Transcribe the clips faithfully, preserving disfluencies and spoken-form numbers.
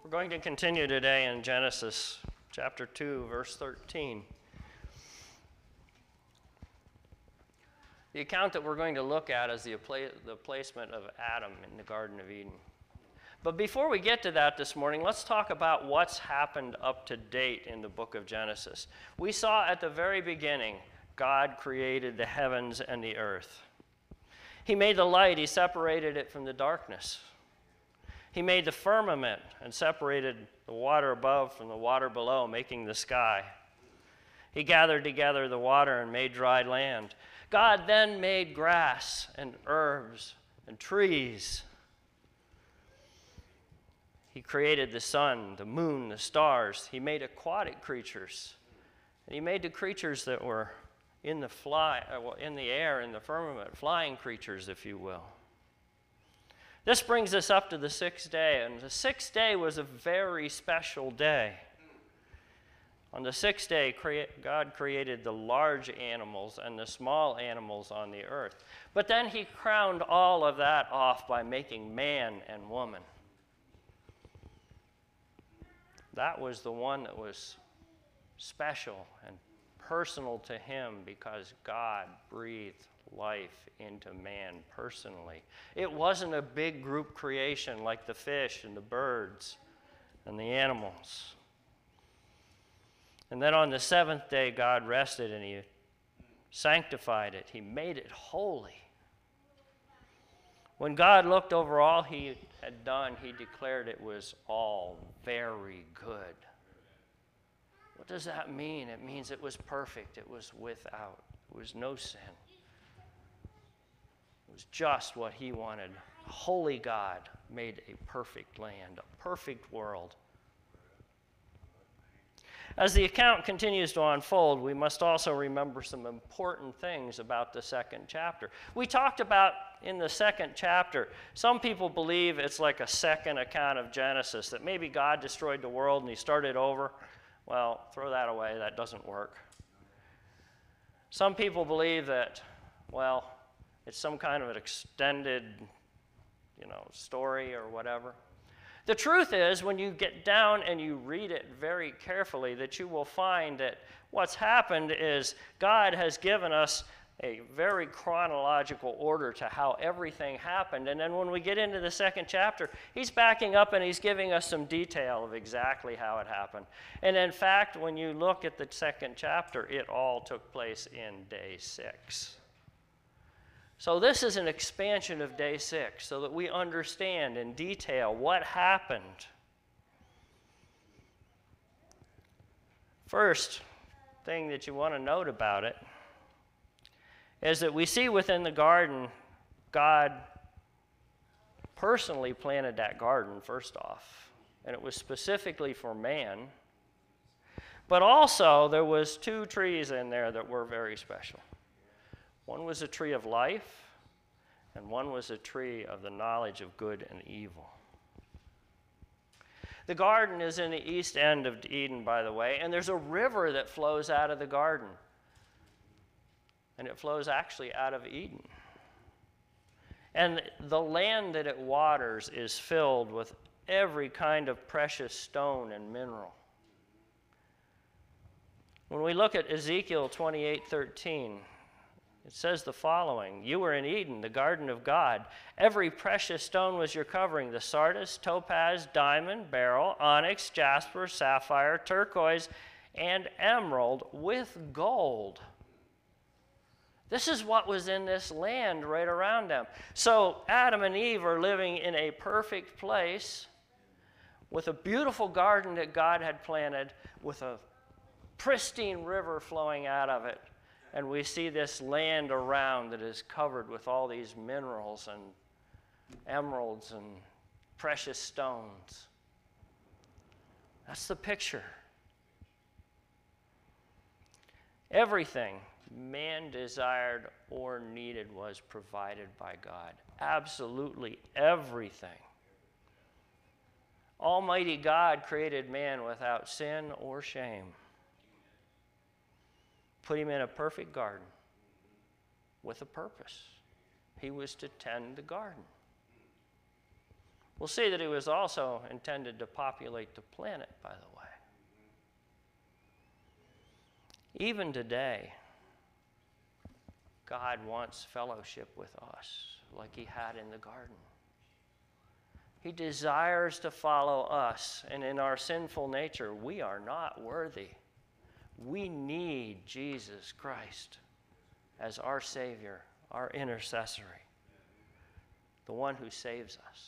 We're going to continue today in Genesis chapter two, verse thirteen. The account that we're going to look at is the, the placement of Adam in the Garden of Eden. But before we get to that this morning, let's talk about what's happened up to date in the book of Genesis. We saw at the very beginning, God created the heavens and the earth. He made the light, he separated it from the darkness. He made the firmament and separated the water above from the water below, making the sky. He gathered together the water and made dry land. God then made grass and herbs and trees. He created the sun, the moon, the stars. He made aquatic creatures. And he made the creatures that were in the fly, in the air, in the firmament, flying creatures, if you will. This brings us up to the sixth day, and the sixth day was a very special day. On the sixth day, God created the large animals and the small animals on the earth. But then he crowned all of that off by making man and woman. That was the one that was special and personal to him because God breathed life into man personally. It wasn't a big group creation like the fish and the birds and the animals. And then on the seventh day, God rested and he sanctified it. He made it holy. When God looked over all he had done, he declared it was all very good. What does that mean? It means it was perfect. It was without. It was no sin. It was just what he wanted. Holy God made a perfect land, a perfect world. As the account continues to unfold, we must also remember some important things about the second chapter. We talked about in the second chapter, some people believe it's like a second account of Genesis, that maybe God destroyed the world and he started over. Well, throw that away. That doesn't work. Some people believe that, well, it's some kind of an extended, you know, story or whatever. The truth is, when you get down and you read it very carefully, that you will find that what's happened is God has given us a very chronological order to how everything happened. And then when we get into the second chapter, he's backing up and he's giving us some detail of exactly how it happened. And in fact, when you look at the second chapter, it all took place in day six. So this is an expansion of day six so that we understand in detail what happened. First thing that you want to note about it is that we see within the garden, God personally planted that garden first off, and it was specifically for man. But also there was two trees in there that were very special. One was a tree of life, and one was a tree of the knowledge of good and evil. The garden is in the east end of Eden, by the way, and there's a river that flows out of the garden. And it flows actually out of Eden. And the land that it waters is filled with every kind of precious stone and mineral. When we look at Ezekiel twenty-eight thirteen, it says the following: "You were in Eden, the garden of God. Every precious stone was your covering: the sardius, topaz, diamond, beryl, onyx, jasper, sapphire, turquoise, and emerald with gold." This is what was in this land right around them. So Adam and Eve are living in a perfect place with a beautiful garden that God had planted with a pristine river flowing out of it. And we see this land around that is covered with all these minerals and emeralds and precious stones. That's the picture. Everything man desired or needed was provided by God. Absolutely everything. Almighty God created man without sin or shame. Put him in a perfect garden with a purpose. He was to tend the garden. We'll see that he was also intended to populate the planet, by the way. Even today, God wants fellowship with us like he had in the garden. He desires to follow us, and in our sinful nature, we are not worthy. We need Jesus Christ as our Savior, our intercessory, the one who saves us.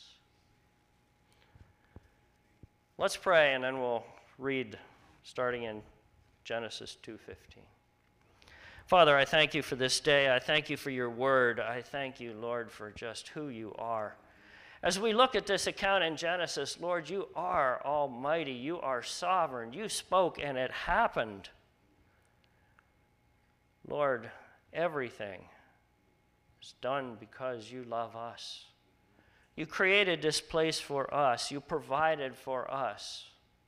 Let's pray, and then we'll read starting in Genesis two fifteen. Father, I thank you for this day. I thank you for your word. I thank you, Lord, for just who you are. As we look at this account in Genesis, Lord, you are almighty. You are sovereign. You spoke and it happened. Lord, everything is done because you love us. You created this place for us. You provided for us.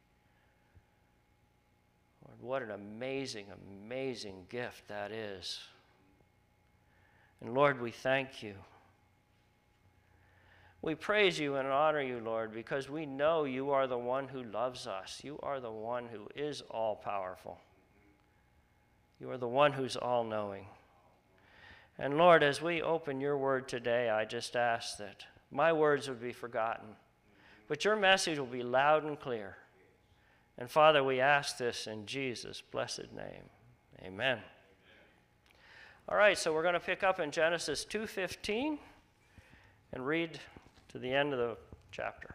Lord, what an amazing, amazing gift that is. And Lord, we thank you. We praise you and honor you, Lord, because we know you are the one who loves us. You are the one who is all-powerful. You are the one who's all-knowing. And Lord, as we open your word today, I just ask that my words would be forgotten, but your message will be loud and clear. And Father, we ask this in Jesus' blessed name. Amen. All right, so we're going to pick up in Genesis two fifteen and read to the end of the chapter.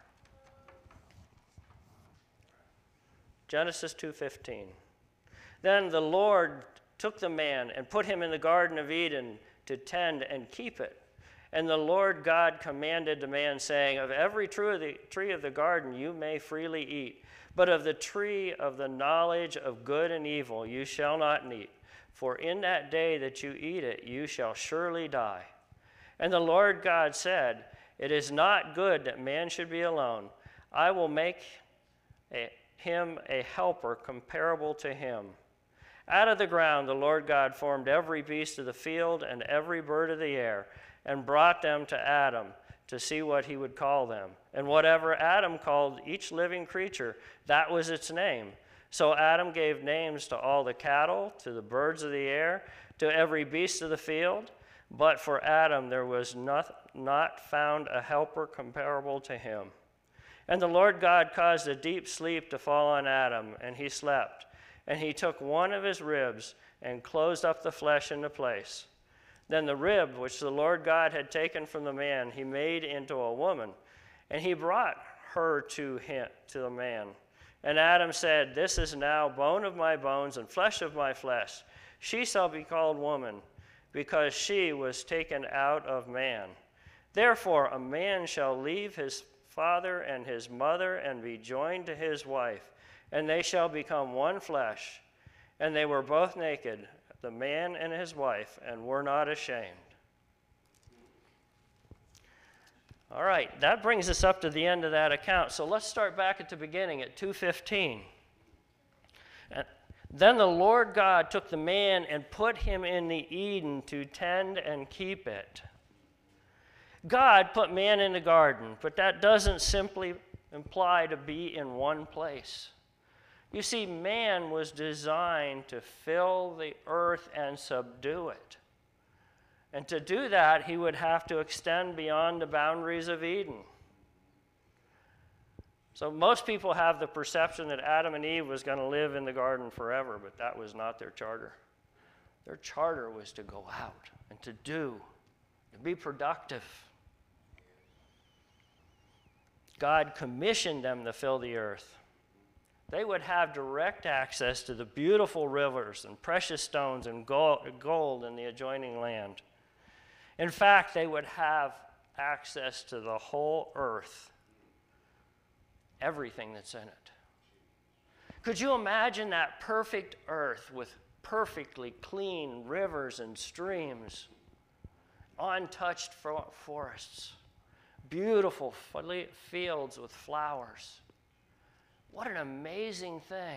Genesis two fifteen. Then the Lord took the man and put him in the Garden of Eden to tend and keep it. And the Lord God commanded the man, saying, of every tree of the, tree of the garden you may freely eat, but of the tree of the knowledge of good and evil you shall not eat. For in that day that you eat it, you shall surely die. And the Lord God said, it is not good that man should be alone. I will make a, him a helper comparable to him. Out of the ground the Lord God formed every beast of the field and every bird of the air, and brought them to Adam to see what he would call them. And whatever Adam called each living creature, that was its name. So Adam gave names to all the cattle, to the birds of the air, to every beast of the field. But for Adam there was not, not found a helper comparable to him. And the Lord God caused a deep sleep to fall on Adam, and he slept. And he took one of his ribs and closed up the flesh into place. Then the rib which the Lord God had taken from the man, he made into a woman, and he brought her to him, to the man. And Adam said, this is now bone of my bones and flesh of my flesh. She shall be called woman, because she was taken out of man. Therefore a man shall leave his father and his mother and be joined to his wife, and they shall become one flesh. And they were both naked, the man and his wife, and were not ashamed. All right, that brings us up to the end of that account. So let's start back at the beginning at two fifteen. And then the Lord God took the man and put him in the Eden to tend and keep it. God put man in the garden, but that doesn't simply imply to be in one place. You see, man was designed to fill the earth and subdue it. And to do that, he would have to extend beyond the boundaries of Eden. So most people have the perception that Adam and Eve was going to live in the garden forever, but that was not their charter. Their charter was to go out and to do, to be productive. God commissioned them to fill the earth. They would have direct access to the beautiful rivers and precious stones and gold in the adjoining land. In fact, they would have access to the whole earth, everything that's in it. Could you imagine that perfect earth with perfectly clean rivers and streams, untouched forests, beautiful fields with flowers? What an amazing thing.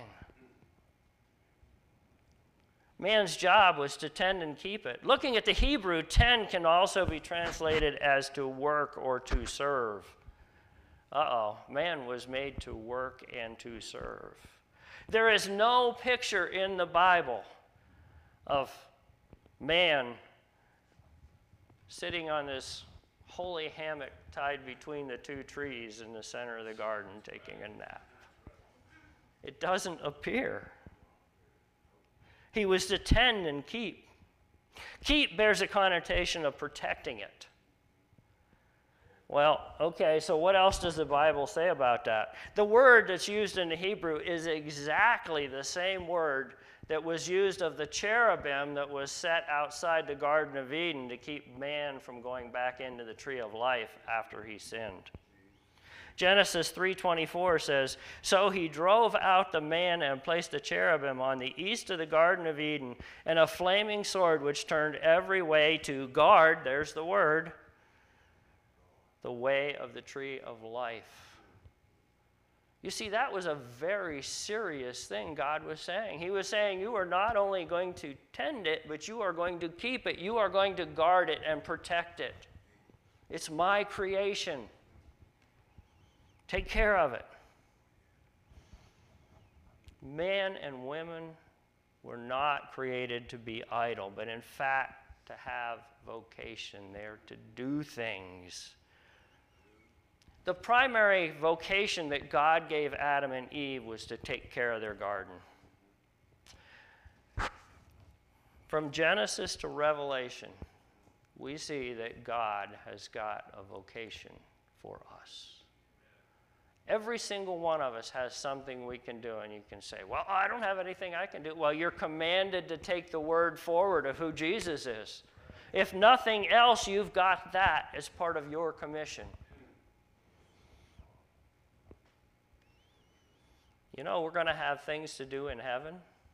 Man's job was to tend and keep it. Looking at the Hebrew, tend can also be translated as to work or to serve. Uh-oh, man was made to work and to serve. There is no picture in the Bible of man sitting on this holy hammock tied between the two trees in the center of the garden taking a nap. It doesn't appear. He was to tend and keep. Keep bears a connotation of protecting it. Well, okay, so what else does the Bible say about that? The word that's used in the Hebrew is exactly the same word that was used of the cherubim that was set outside the Garden of Eden to keep man from going back into the tree of life after he sinned. Genesis three twenty-four says, "So he drove out the man and placed the cherubim on the east of the Garden of Eden, and a flaming sword which turned every way to guard," there's the word, "the way of the tree of life." You see, that was a very serious thing God was saying. He was saying, you are not only going to tend it, but you are going to keep it. You are going to guard it and protect it. It's my creation. Take care of it. Men and women were not created to be idle, but in fact to have vocation. They're to do things. The primary vocation that God gave Adam and Eve was to take care of their garden. From Genesis to Revelation, we see that God has got a vocation for us. Every single one of us has something we can do, and you can say, well, I don't have anything I can do. Well, you're commanded to take the word forward of who Jesus is. If nothing else, you've got that as part of your commission. You know, we're going to have things to do in heaven.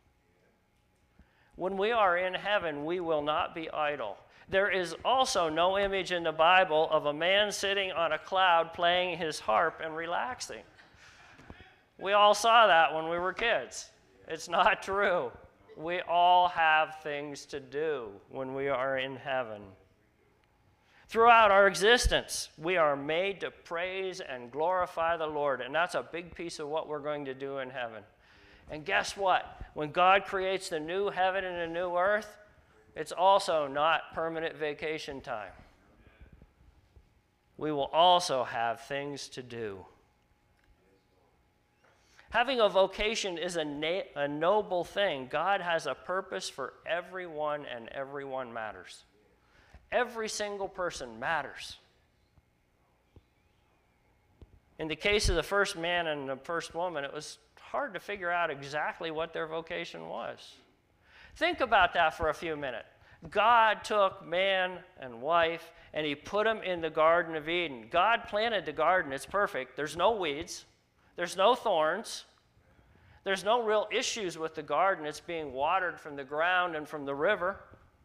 When we are in heaven, we will not be idle. There is also no image in the Bible of a man sitting on a cloud playing his harp and relaxing. We all saw that when we were kids. It's not true. We all have things to do when we are in heaven. Throughout our existence, we are made to praise and glorify the Lord, and that's a big piece of what we're going to do in heaven. And guess what? When God creates the new heaven and the new earth, it's also not permanent vacation time. We will also have things to do. Having a vocation is a, na- a noble thing. God has a purpose for everyone, and everyone matters. Every single person matters. In the case of the first man and the first woman, it was hard to figure out exactly what their vocation was. Think about that for a few minutes. God took man and wife and he put them in the Garden of Eden. God planted the garden. It's perfect. There's no weeds. There's no thorns. There's no real issues with the garden. It's being watered from the ground and from the river.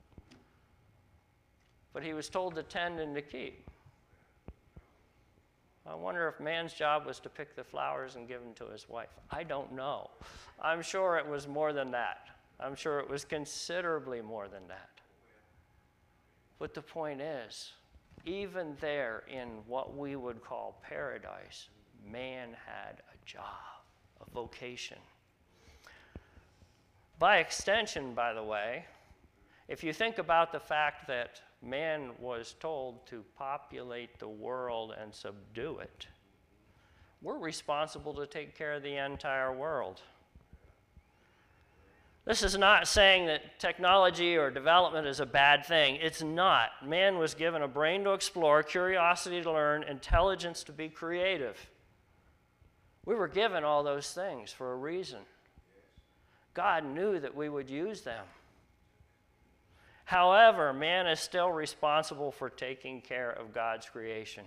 But he was told to tend and to keep. I wonder if man's job was to pick the flowers and give them to his wife. I don't know. I'm sure it was more than that. I'm sure it was considerably more than that. But the point is, even there in what we would call paradise, man had a job, a vocation. By extension, by the way, if you think about the fact that man was told to populate the world and subdue it, we're responsible to take care of the entire world. This is not saying that technology or development is a bad thing. It's not. Man was given a brain to explore, curiosity to learn, intelligence to be creative. We were given all those things for a reason. God knew that we would use them. However, man is still responsible for taking care of God's creation.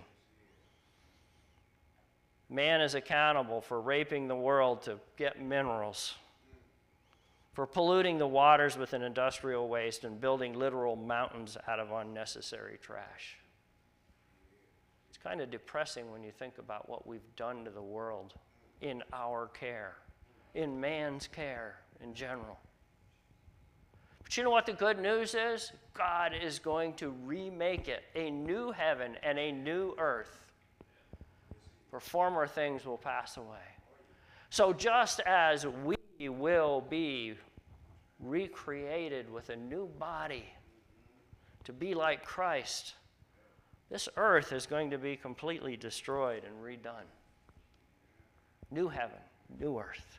Man is accountable for raping the world to get minerals, for polluting the waters with an industrial waste and building literal mountains out of unnecessary trash. It's kind of depressing when you think about what we've done to the world in our care, in man's care in general. But you know what the good news is? God is going to remake it, a new heaven and a new earth. for former things will pass away. So just as we will be recreated with a new body to be like Christ, this earth is going to be completely destroyed and redone. New heaven, new earth.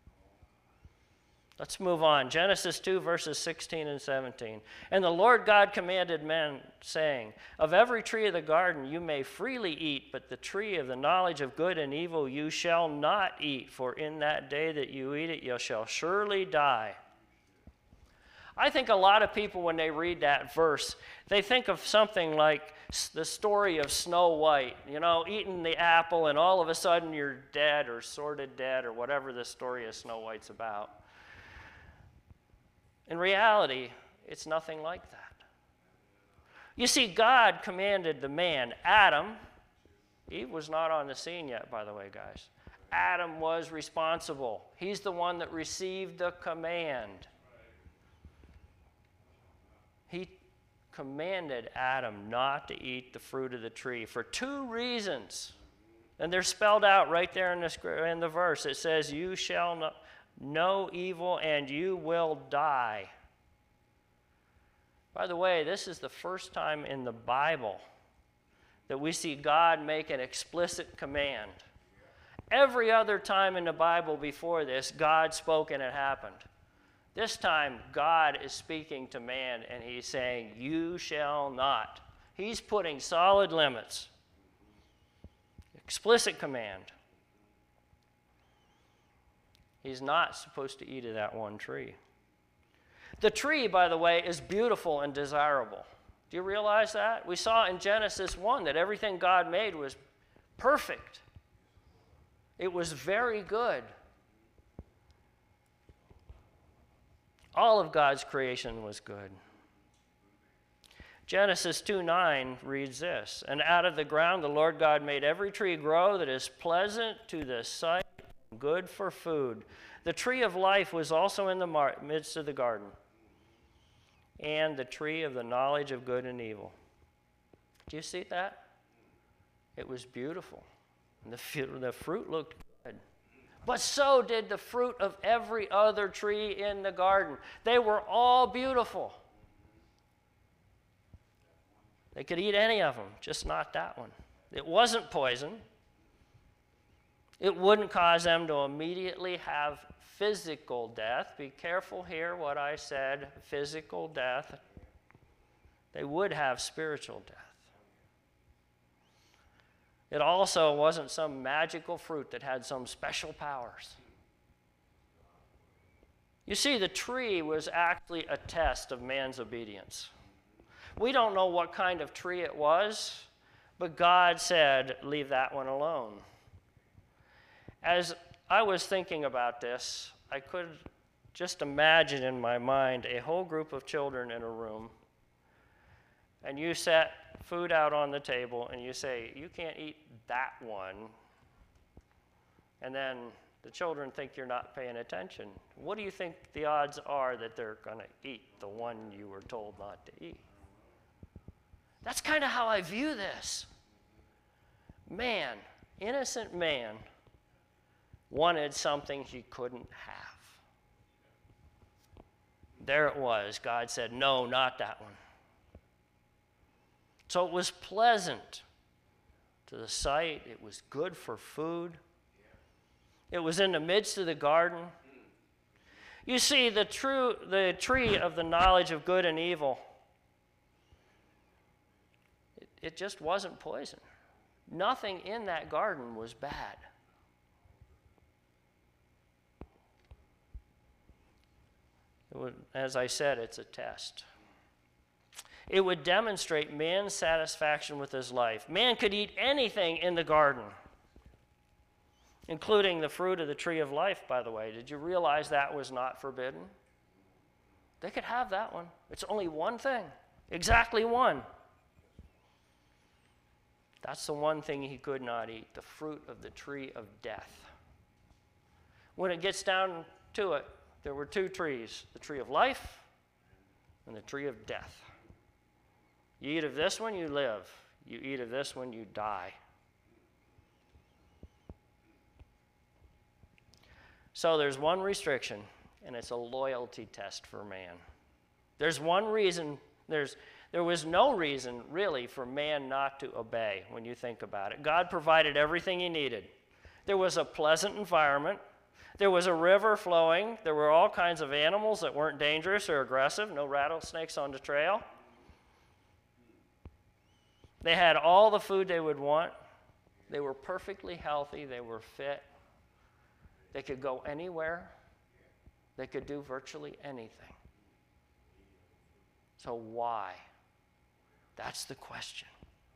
Let's move on. Genesis two, verses sixteen and seventeen. And the Lord God commanded men, saying, of every tree of the garden you may freely eat, but the tree of the knowledge of good and evil you shall not eat, for in that day that you eat it you shall surely die. I think a lot of people, when they read that verse, they think of something like the story of Snow White, you know, eating the apple and all of a sudden you're dead or sort of dead or whatever the story of Snow White's about. In reality, it's nothing like that. You see, God commanded the man, Adam. Eve was not on the scene yet, by the way, guys. Adam was responsible. He's the one that received the command. He commanded Adam not to eat the fruit of the tree for two reasons. And they're spelled out right there in the, in the verse. It says, you shall not know evil and you will die. By the way, this is the first time in the Bible that we see God make an explicit command. Every other time in the Bible before this, God spoke and it happened. This time, God is speaking to man and he's saying, you shall not. He's putting solid limits. Explicit command. He's not supposed to eat of that one tree. The tree, by the way, is beautiful and desirable. Do you realize that? We saw in Genesis one that everything God made was perfect. It was very good. All of God's creation was good. Genesis two nine reads this, and out of the ground the Lord God made every tree grow that is pleasant to the sight, good for food. The tree of life was also in the mar- midst of the garden, and the tree of the knowledge of good and evil. Do you see that? It was beautiful. And the, the fruit looked good. But so did the fruit of every other tree in the garden. They were all beautiful. They could eat any of them, just not that one. It wasn't poison. It wouldn't cause them to immediately have physical death. Be careful here what I said, physical death. They would have spiritual death. It also wasn't some magical fruit that had some special powers. You see, the tree was actually a test of man's obedience. We don't know what kind of tree it was, but God said, leave that one alone. As I was thinking about this, I could just imagine in my mind a whole group of children in a room, and you set food out on the table, and you say, you can't eat that one, and then the children think you're not paying attention. What do you think the odds are that they're going to eat the one you were told not to eat? That's kind of how I view this. Man, innocent man, wanted something he couldn't have. There it was. God said, no, not that one. So it was pleasant to the sight. It was good for food. It was in the midst of the garden. You see, the, true, the tree of the knowledge of good and evil, it, it just wasn't poison. Nothing in that garden was bad. It would, as I said, it's a test. It would demonstrate man's satisfaction with his life. Man could eat anything in the garden, including the fruit of the tree of life, by the way. Did you realize that was not forbidden? They could have that one. It's only one thing, exactly one. That's the one thing he could not eat, the fruit of the tree of death. When it gets down to it, there were two trees, the tree of life and the tree of death. You eat of this one, you live. You eat of this one, you die. So there's one restriction, and it's a loyalty test for man. There's one reason, there's, there was no reason really for man not to obey when you think about it. God provided everything he needed. There was a pleasant environment. There was a river flowing. There were all kinds of animals that weren't dangerous or aggressive. No rattlesnakes on the trail. They had all the food they would want. They were perfectly healthy. They were fit. They could go anywhere. They could do virtually anything. So why? That's the question.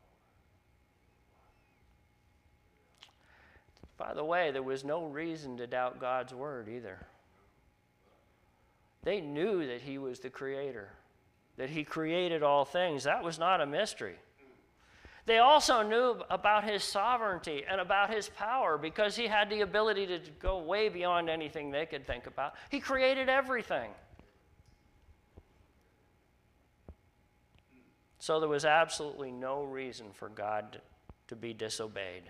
By the way, there was no reason to doubt God's word either. They knew that he was the creator, that he created all things. That was not a mystery. They also knew about his sovereignty and about his power because he had the ability to go way beyond anything they could think about. He created everything. So there was absolutely no reason for God to be disobeyed.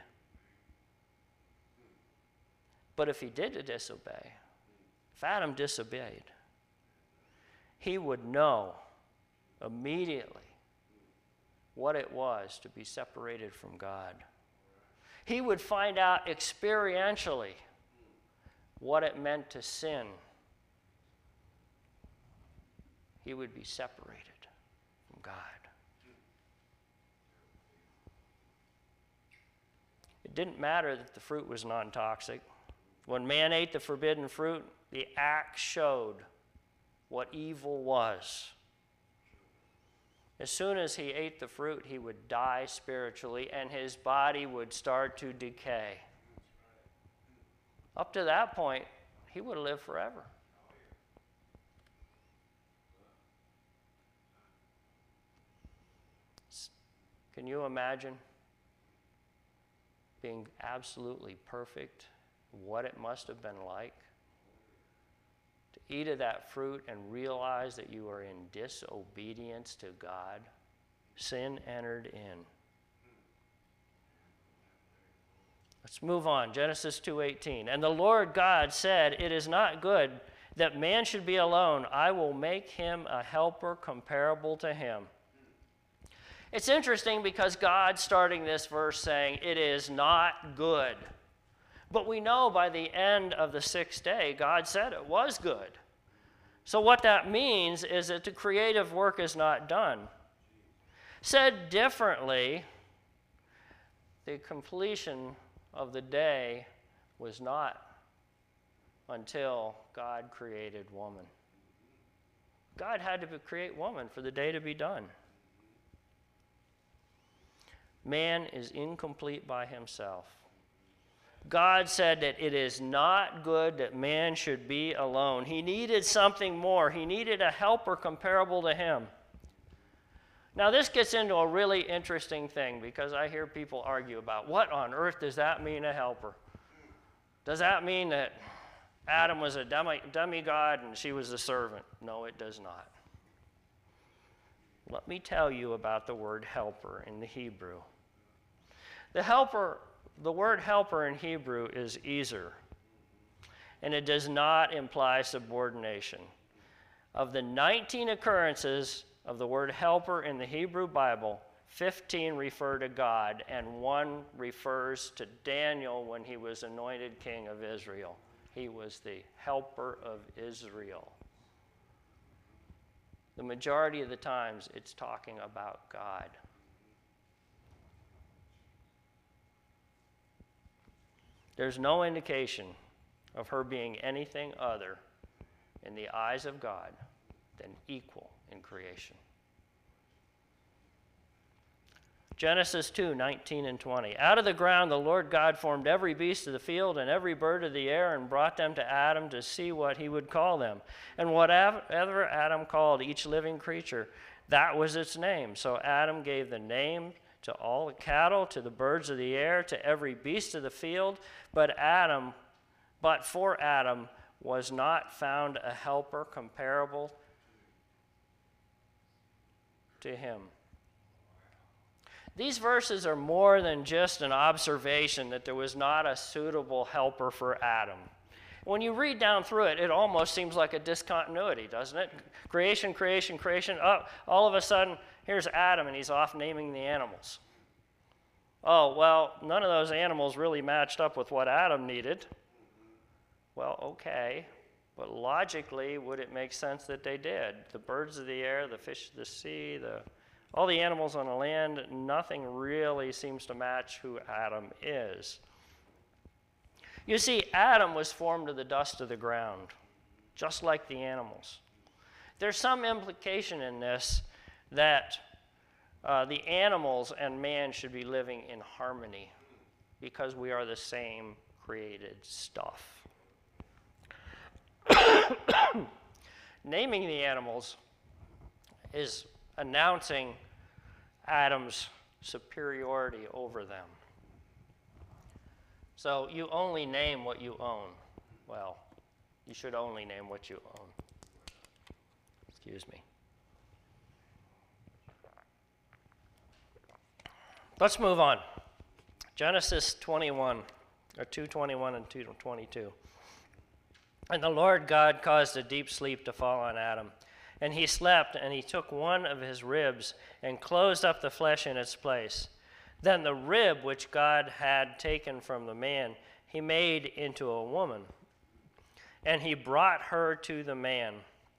But if he did disobey, if Adam disobeyed, he would know immediately what it was to be separated from God. He would find out experientially what it meant to sin. He would be separated from God. It didn't matter that the fruit was non-toxic. When man ate the forbidden fruit, the act showed what evil was. As soon as he ate the fruit, he would die spiritually, and his body would start to decay. Up to that point, he would have lived forever. Can you imagine being absolutely perfect? What it must have been like to eat of that fruit and realize that you are in disobedience to God. Sin entered in. Let's move on. Genesis two eighteen. And the Lord God said, "It is not good that man should be alone. I will make him a helper comparable to him." It's interesting because God's starting this verse saying, "It is not good." But we know by the end of the sixth day, God said it was good. So what that means is that the creative work is not done. Said differently, the completion of the day was not until God created woman. God had to create woman for the day to be done. Man is incomplete by himself. God said that it is not good that man should be alone. He needed something more. He needed a helper comparable to him. Now, this gets into a really interesting thing because I hear people argue about what on earth does that mean, a helper? Does that mean that Adam was a demi- demigod and she was a servant? No, it does not. Let me tell you about the word helper in the Hebrew. The helper The word helper in Hebrew is ezer, and it does not imply subordination. Of the nineteen occurrences of the word helper in the Hebrew Bible, fifteen refer to God, and one refers to Daniel when he was anointed king of Israel. He was the helper of Israel. The majority of the times, it's talking about God. There's no indication of her being anything other in the eyes of God than equal in creation. Genesis two nineteen and twenty. Out of the ground the Lord God formed every beast of the field and every bird of the air and brought them to Adam to see what he would call them. And whatever Adam called each living creature, that was its name. So Adam gave the name to all the cattle, to the birds of the air, to every beast of the field. But Adam, but for Adam was not found a helper comparable to him. These verses are more than just an observation that there was not a suitable helper for Adam. When you read down through it, it almost seems like a discontinuity, doesn't it? Creation, creation, creation. Oh, all of a sudden, here's Adam, and he's off naming the animals. Oh, well, none of those animals really matched up with what Adam needed. Well, okay, but logically, would it make sense that they did? The birds of the air, the fish of the sea, the, all the animals on the land, nothing really seems to match who Adam is. You see, Adam was formed of the dust of the ground, just like the animals. There's some implication in this that uh, the animals and man should be living in harmony because we are the same created stuff. Naming the animals is announcing Adam's superiority over them. So you only name what you own. Well, you should only name what you own. Excuse me. Let's move on. Genesis twenty-one, or two twenty-one and two twenty-two. And the Lord God caused a deep sleep to fall on Adam. And he slept, and he took one of his ribs and closed up the flesh in its place. Then the rib which God had taken from the man, he made into a woman, and he brought her to the man.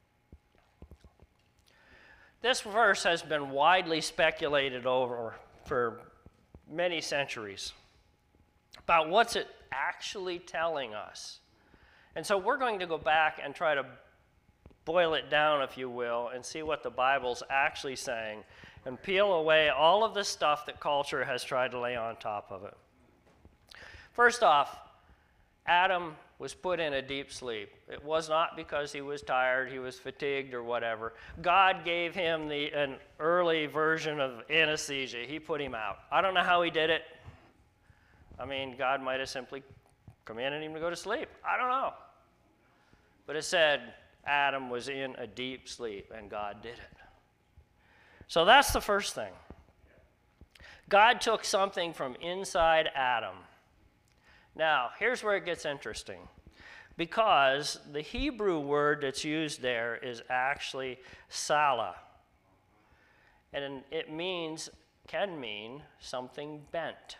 This verse has been widely speculated over for many centuries about what's it actually telling us. And so we're going to go back and try to boil it down, if you will, and see what the Bible's actually saying, and peel away all of the stuff that culture has tried to lay on top of it. First off, Adam was put in a deep sleep. It was not because he was tired, he was fatigued, or whatever. God gave him the, an early version of anesthesia. He put him out. I don't know how he did it. I mean, God might have simply commanded him to go to sleep. I don't know. But it said Adam was in a deep sleep, and God did it. So that's the first thing. God took something from inside Adam. Now, here's where it gets interesting. Because the Hebrew word that's used there is actually salah. And it means, can mean, something bent.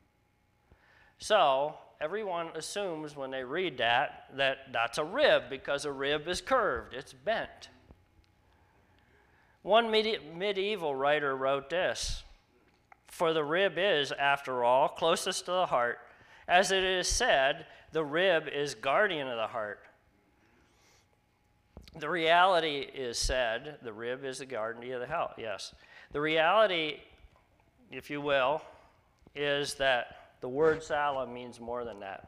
So, everyone assumes when they read that, that that's a rib, because a rib is curved, it's bent. One medi- medieval writer wrote this: "For the rib is, after all, closest to the heart. As it is said, the rib is guardian of the heart." The reality is said, the rib is the guardian of the heart, yes. The reality, if you will, is that the word salah means more than that.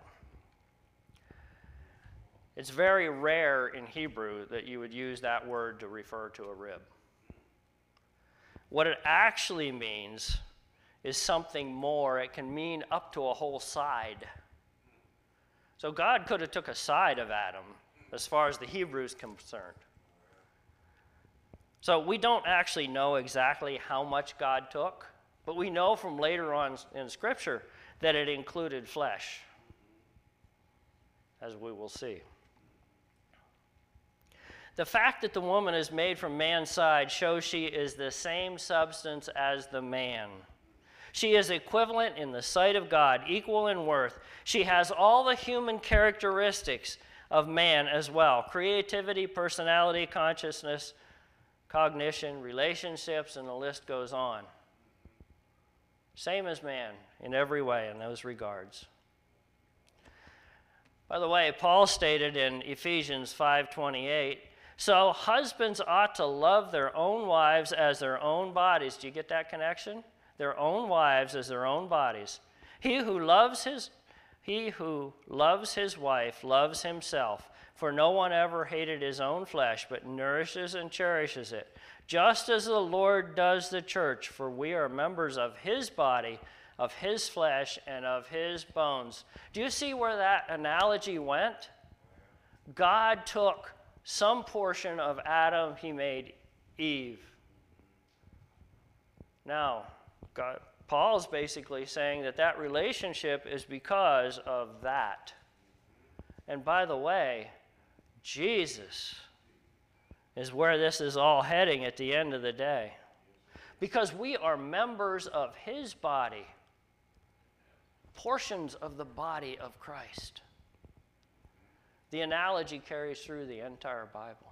It's very rare in Hebrew that you would use that word to refer to a rib. What it actually means is something more. It can mean up to a whole side. So God could have took a side of Adam as far as the Hebrew is concerned. So we don't actually know exactly how much God took, but we know from later on in Scripture that it included flesh, as we will see. The fact that the woman is made from man's side shows she is the same substance as the man. She is equivalent in the sight of God, equal in worth. She has all the human characteristics of man as well: creativity, personality, consciousness, cognition, relationships, and the list goes on. Same as man in every way in those regards. By the way, Paul stated in Ephesians five twenty-eight, "So husbands ought to love their own wives as their own bodies." Do you get that connection? Their own wives as their own bodies. He who loves his he who loves his wife loves himself, for no one ever hated his own flesh, but nourishes and cherishes it, just as the Lord does the church, for we are members of his body, of his flesh, and of his bones. Do you see where that analogy went? God took some portion of Adam, he made Eve. Now, God, Paul's basically saying that that relationship is because of that. And by the way, Jesus is where this is all heading at the end of the day. Because we are members of his body, portions of the body of Christ. The analogy carries through the entire Bible.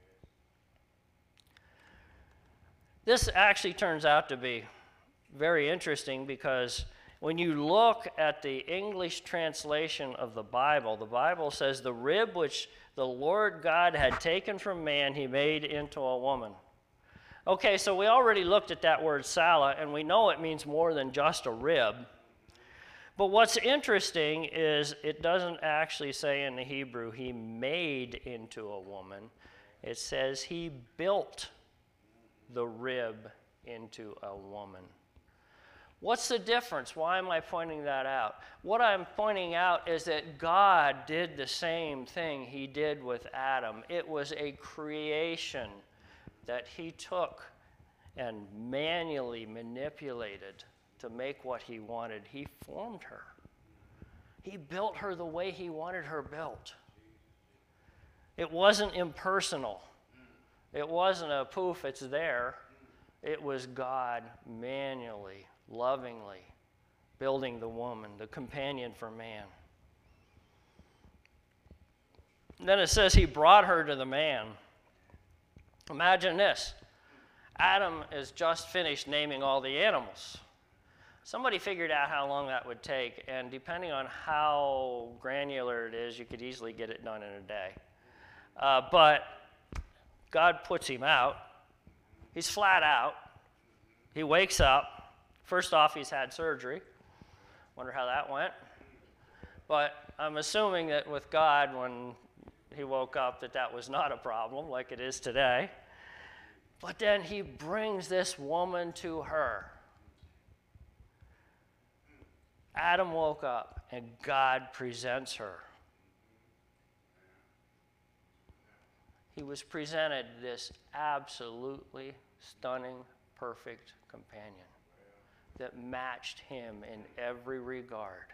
This actually turns out to be very interesting because when you look at the English translation of the Bible, the Bible says, the rib which the Lord God had taken from man, he made into a woman. Okay, so we already looked at that word sala, and we know it means more than just a rib. But what's interesting is it doesn't actually say in the Hebrew, he made into a woman. It says he built the rib into a woman. What's the difference? Why am I pointing that out? What I'm pointing out is that God did the same thing he did with Adam. It was a creation that he took and manually manipulated to make what he wanted. He formed her. He built her the way he wanted her built. It wasn't impersonal. It wasn't a poof, it's there. It was God manually, lovingly building the woman, the companion for man. Then it says he brought her to the man. Imagine this. Adam has just finished naming all the animals. Somebody figured out how long that would take, and depending on how granular it is, you could easily get it done in a day. Uh, but God puts him out. He's flat out. He wakes up. First off, he's had surgery. Wonder how that went. But I'm assuming that with God, when he woke up, that that was not a problem like it is today. But then he brings this woman to her. Adam woke up, and God presents her. He was presented this absolutely stunning, perfect companion that matched him in every regard.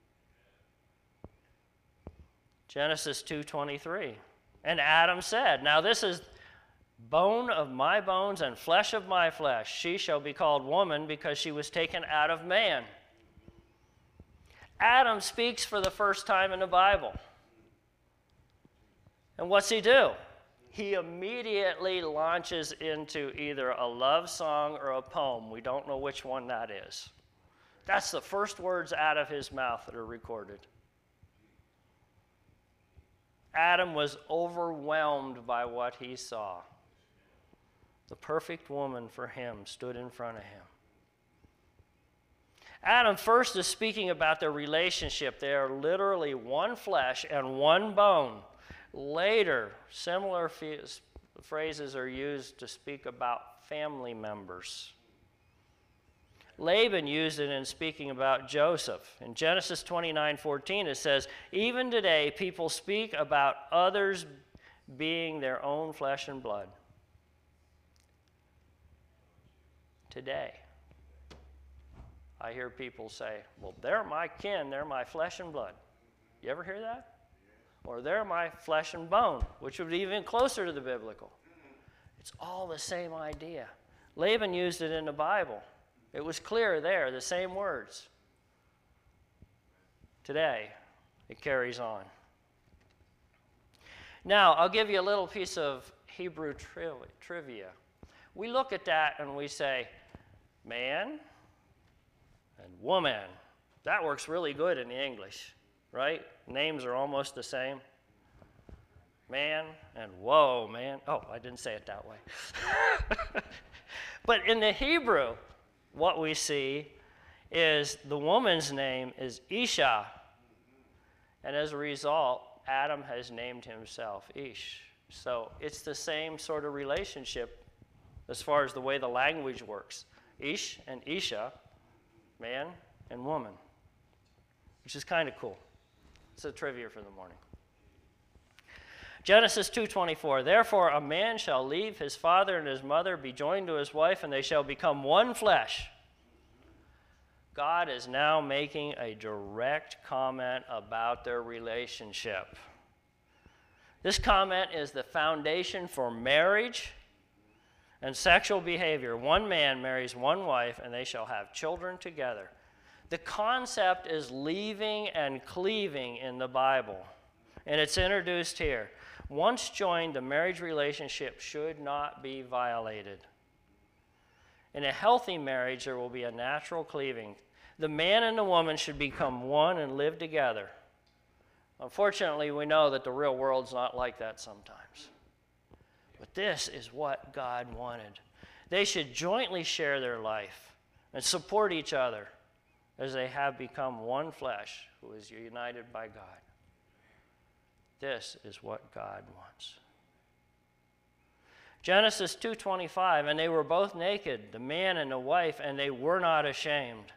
Genesis two twenty-three. And Adam said, now this is bone of my bones and flesh of my flesh. She shall be called woman because she was taken out of man. Adam speaks for the first time in the Bible. And what's he do? He immediately launches into either a love song or a poem. We don't know which one that is. That's the first words out of his mouth that are recorded. Adam was overwhelmed by what he saw. The perfect woman for him stood in front of him. Adam first is speaking about their relationship. They are literally one flesh and one bone. Later, similar phrases are used to speak about family members. Laban used it in speaking about Joseph. In Genesis twenty-nine fourteen, it says, even today, people speak about others being their own flesh and blood. Today, I hear people say, well, they're my kin, they're my flesh and blood. You ever hear that? Or they're my flesh and bone, which would be even closer to the biblical. It's all the same idea. Laban used it in the Bible. It was clear there, the same words. Today, it carries on. Now, I'll give you a little piece of Hebrew tri- trivia. We look at that and we say, man and woman. That works really good in the English, right? Names are almost the same. Man and whoa, man. Oh, I didn't say it that way. But in the Hebrew, what we see is the woman's name is Isha. And as a result, Adam has named himself Ish. So it's the same sort of relationship as far as the way the language works. Ish and Isha, man and woman, which is kind of cool. It's a trivia for the morning. Genesis two twenty-four, therefore a man shall leave his father and his mother, be joined to his wife, and they shall become one flesh. God is now making a direct comment about their relationship. This comment is the foundation for marriage and sexual behavior. One man marries one wife, and they shall have children together. The concept is leaving and cleaving in the Bible, and it's introduced here. Once joined, the marriage relationship should not be violated. In a healthy marriage, there will be a natural cleaving. The man and the woman should become one and live together. Unfortunately, we know that the real world's not like that sometimes. But this is what God wanted. They should jointly share their life and support each other as they have become one flesh who is united by God. This is what God wants. Genesis two twenty-five, and they were both naked, the man and the wife, and they were not ashamed.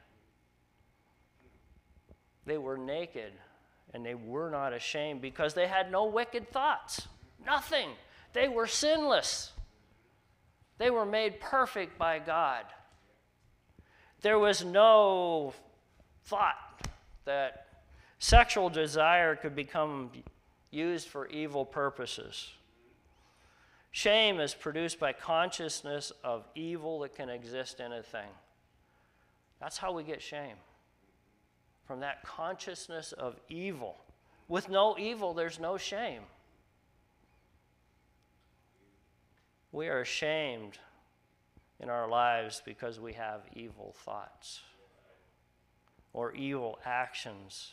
They were naked, and they were not ashamed because they had no wicked thoughts. Nothing. They were sinless. They were made perfect by God. There was no thought that sexual desire could become used for evil purposes. Shame is produced by consciousness of evil that can exist in a thing. That's how we get shame. From that consciousness of evil. With no evil, there's no shame. We are ashamed in our lives because we have evil thoughts or evil actions.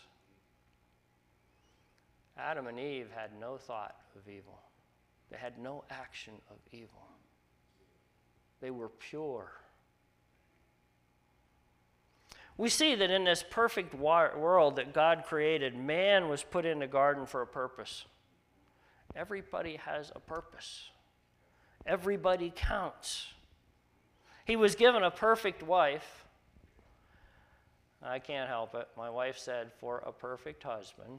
Adam and Eve had no thought of evil. They had no action of evil. They were pure. We see that in this perfect world that God created, man was put in the garden for a purpose. Everybody has a purpose. Everybody counts. He was given a perfect wife. I can't help it. My wife said, for a perfect husband.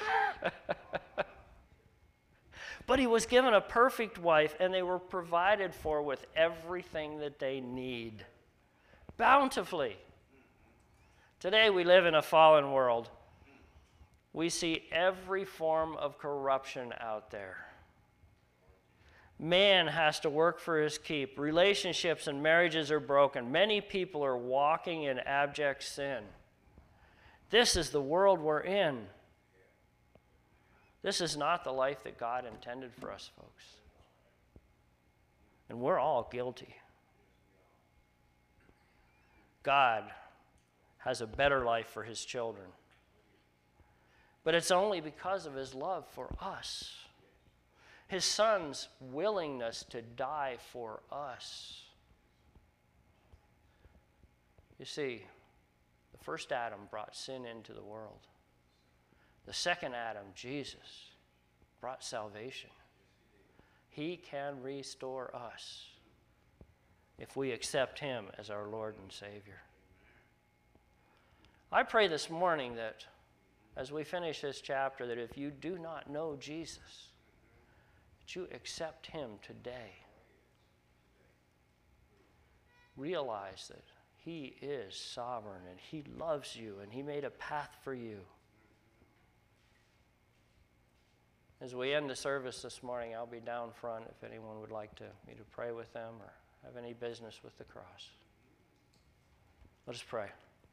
But he was given a perfect wife, and they were provided for with everything that they need, bountifully. Today we live in a fallen world. We see every form of corruption out there. Man has to work for his keep. Relationships and marriages are broken. Many people are walking in abject sin. This is the world we're in. This is not the life that God intended for us, folks. And we're all guilty. God has a better life for his children. But it's only because of his love for us. His son's willingness to die for us. You see, the first Adam brought sin into the world. The second Adam, Jesus, brought salvation. He can restore us if we accept him as our Lord and Savior. I pray this morning that as we finish this chapter, that if you do not know Jesus, that you accept him today. Realize that he is sovereign and he loves you and he made a path for you. As we end the service this morning, I'll be down front if anyone would like to, me to pray with them or have any business with the cross. Let us pray.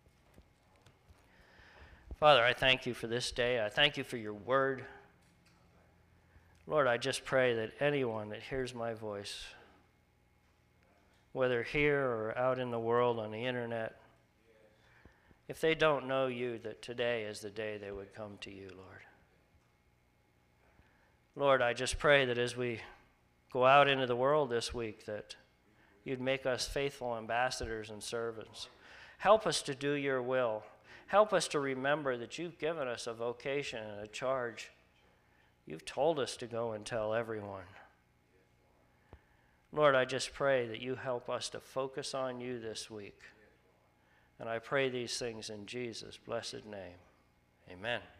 Father, I thank you for this day. I thank you for your word. Lord, I just pray that anyone that hears my voice, whether here or out in the world on the internet, if they don't know you, that today is the day they would come to you, Lord. Lord, I just pray that as we go out into the world this week, that you'd make us faithful ambassadors and servants. Help us to do your will. Help us to remember that you've given us a vocation and a charge. You've told us to go and tell everyone. Lord, I just pray that you help us to focus on you this week. And I pray these things in Jesus' blessed name. Amen.